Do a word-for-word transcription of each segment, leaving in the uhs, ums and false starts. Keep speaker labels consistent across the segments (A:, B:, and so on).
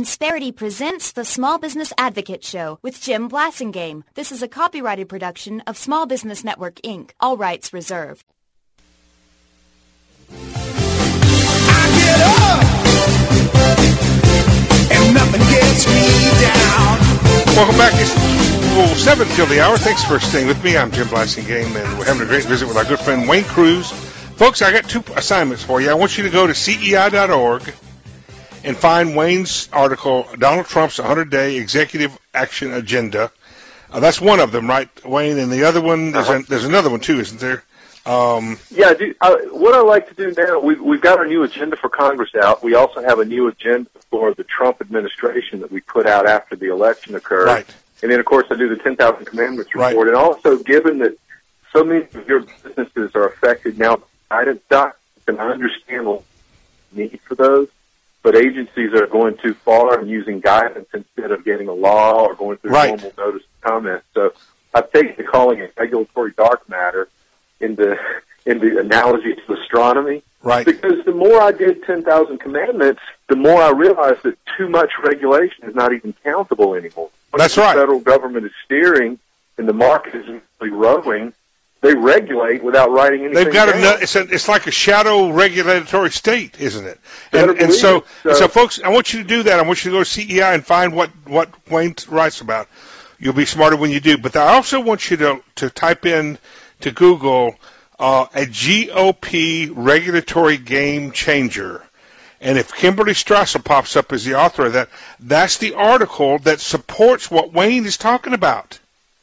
A: Insperity presents the Small Business Advocate Show with Jim Blasingame. This is a copyrighted production of Small Business Network, Incorporated. All rights reserved.
B: I get up and nothing gets me down.
C: Welcome back. It's well, seven till the hour. Thanks for staying with me. I'm Jim Blasingame, and we're having a great visit with our good friend Wayne Cruz. Folks, I got two assignments for you. I want you to go to C E I dot org and find Wayne's article, Donald Trump's one hundred day Executive Action Agenda. Uh, that's one of them, right, Wayne? And the other one, there's, uh-huh. a, there's another one, too, isn't there? Um,
D: yeah, do, uh, what I like to do now, we've, we've got our new agenda for Congress out. We also have a new agenda for the Trump administration that we put out after the election occurred.
C: Right.
D: And then, of course, I do the ten thousand Commandments report.
C: Right.
D: And also, given that so many of your businesses are affected now by guidance documents, and I understand the need for those, but agencies are going too far and using guidance instead of getting a law or going through
C: right.
D: normal notice of comment. So I've taken to calling it regulatory dark matter in the in the analogy to astronomy.
C: Right.
D: Because the more I did ten thousand Commandments, the more I realized that too much regulation is not even countable anymore.
C: That's
D: Once
C: right.
D: The federal government is steering and the market is really rowing, they regulate without writing anything
C: They've got
D: down.
C: a, it's, a, it's like a shadow regulatory state, isn't it? And,
D: Better
C: and so,
D: believe it.
C: so, so, folks, I want you to do that. I want you to go to C E I and find what, what Wayne writes about. You'll be smarter when you do. But I also want you to, to type in to Google uh, a G O P regulatory game changer. And if Kimberly Strassel pops up as the author of that, that's the article that supports what Wayne is talking about.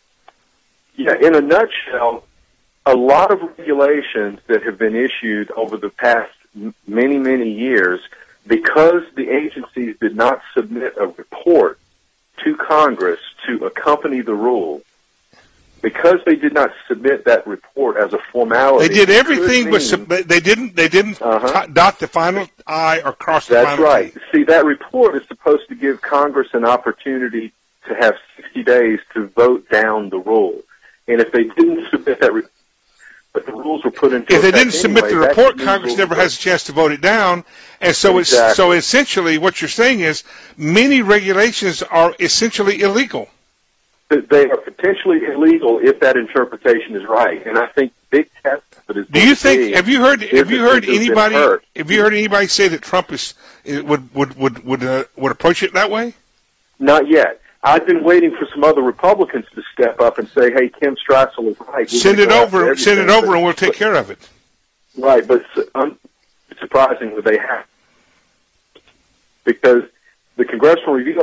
D: Yeah, in a nutshell, a lot of regulations that have been issued over the past many, many years, because the agencies did not submit a report to Congress to accompany the rule, because they did not submit that report as a formality.
C: They did everything,
D: mean,
C: but sub- they didn't. They didn't
D: uh-huh.
C: t- dot the final I or cross the
D: That's
C: final
D: right.
C: T.
D: See, that report is supposed to give Congress an opportunity to have sixty days to vote down the rule. And if they didn't submit that report, but the rules were put into
C: If they
D: effect
C: didn't submit
D: anyway,
C: the
D: that
C: report,
D: means
C: Congress
D: rules
C: never
D: were-
C: has a chance to vote it down. And so
D: Exactly.
C: it's so essentially what you're saying is many regulations are essentially illegal.
D: They are potentially illegal if that interpretation is right, and I think the big test of it is.
C: Do you think? Have you heard? Have you heard anybody?
D: Hurt.
C: Have you heard anybody say that Trump is would would would would uh, would approach it that way?
D: Not yet. I've been waiting for some other Republicans to step up and say, "Hey, Kim Strassel is right. We're
C: Send it
D: gonna go after
C: over. Send it
D: everything."
C: over, and we'll take care of it.
D: Right, but um, surprisingly, they have, because the Congressional Review.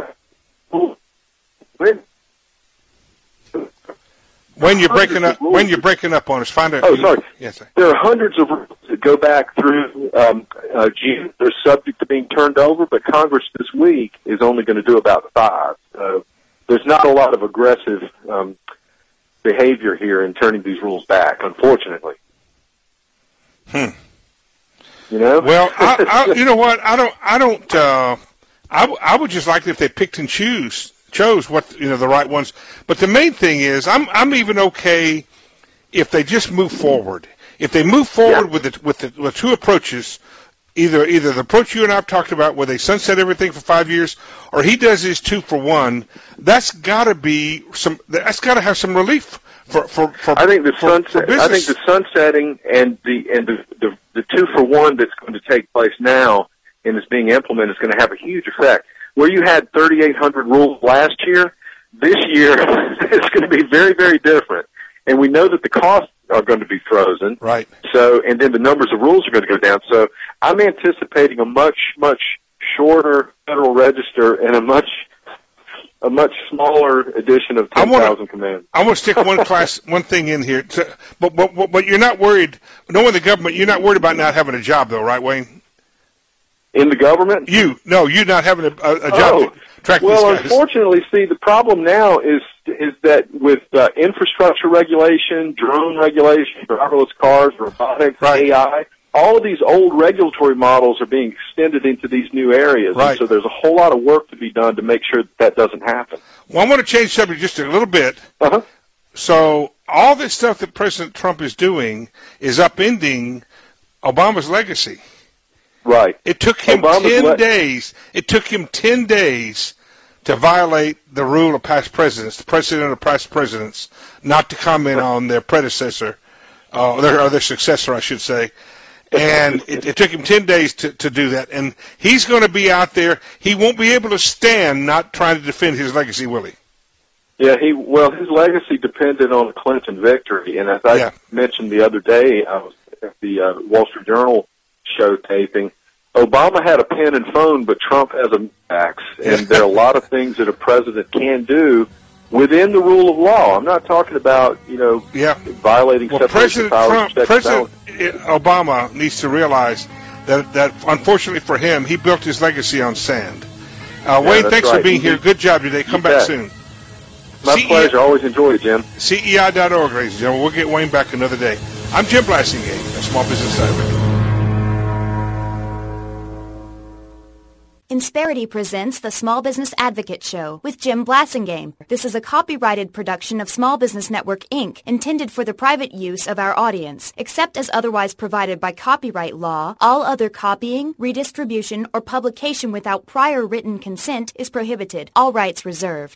C: When you're breaking up, when you're breaking up on us, find out.
D: Oh, sorry.
C: Yes, sir.
D: There are hundreds of rules that go back through um, uh, June. They're subject to being turned over, but Congress this week is only going to do about five. Uh, there's not a lot of aggressive um, behavior here in turning these rules back, unfortunately.
C: Hmm.
D: You know?
C: Well, I, I, you know what? I don't. I don't. Uh, I, w- I would just like it if they picked and choose. chose what you know the right ones, but the main thing is I'm I'm even okay if they just move forward. If they move forward
D: yeah.
C: with the with the with two approaches, either either the approach you and I've talked about where they sunset everything for five years, or he does his two for one. That's got to be some. That's got to have some relief for for, for
D: I think the
C: for,
D: sunset.
C: for
D: I think the sunsetting and the and the, the the two for one that's going to take place now and is being implemented is going to have a huge effect. Where you had thirty-eight hundred rules last year, this year it's going to be very, very different. And we know that the costs are going to be frozen.
C: Right.
D: So, and then the numbers of rules are going to go down. So I'm anticipating a much, much shorter Federal Register and a much, a much smaller edition of ten thousand Commandments.
C: I want to stick one class, one thing in here. To, but, but, but you're not worried, knowing the government, you're not worried about not having a job though, right, Wayne?
D: In the government?
C: You. No, you not having a, a, a job
D: oh,
C: to track
D: well,
C: these guys.
D: unfortunately, see, the problem now is is that with uh, infrastructure regulation, drone regulation, driverless cars, robotics,
C: right.
D: A I, all of these old regulatory models are being extended into these new areas.
C: Right.
D: And so there's a whole lot of work to be done to make sure that, that doesn't happen.
C: Well, I want to change subject just a little bit.
D: Uh-huh.
C: So all this stuff that President Trump is doing is upending Obama's legacy.
D: Right.
C: It took him
D: Obama's
C: ten
D: le-
C: days. It took him ten days to violate the rule of past presidents, the precedent of past presidents, not to comment on their predecessor, uh, their, or their successor, I should say. And it, it took him ten days to, to do that. And he's going to be out there. He won't be able to stand not trying to defend his legacy, will he?
D: Yeah, he well, his legacy depended on the Clinton victory, and as I
C: Yeah.
D: mentioned the other day, I was at the uh, Wall Street Journal show taping. Obama had a pen and phone, but Trump has a fax, and there are a lot of things that a president can do within the rule of law. I'm not talking about you know
C: Yeah.
D: violating
C: Well,
D: separation
C: President
D: of powers.
C: Trump,
D: checks and
C: President Obama needs to realize that, that unfortunately for him, he built his legacy on sand. Uh,
D: Yeah,
C: Wayne,
D: that's
C: thanks for
D: right.
C: being
D: You
C: here.
D: bet.
C: Good job today. Come
D: You
C: back
D: bet.
C: soon.
D: My
C: C E O
D: pleasure. Always enjoy it, Jim.
C: C E I dot org, ladies and gentlemen. We'll get Wayne back another day. I'm Jim Blasingame, a Small Business Advocate.
A: Insperity presents the Small Business Advocate Show with Jim Blasingame. This is a copyrighted production of Small Business Network, Incorporated, intended for the private use of our audience. Except as otherwise provided by copyright law, all other copying, redistribution, or publication without prior written consent is prohibited. All rights reserved.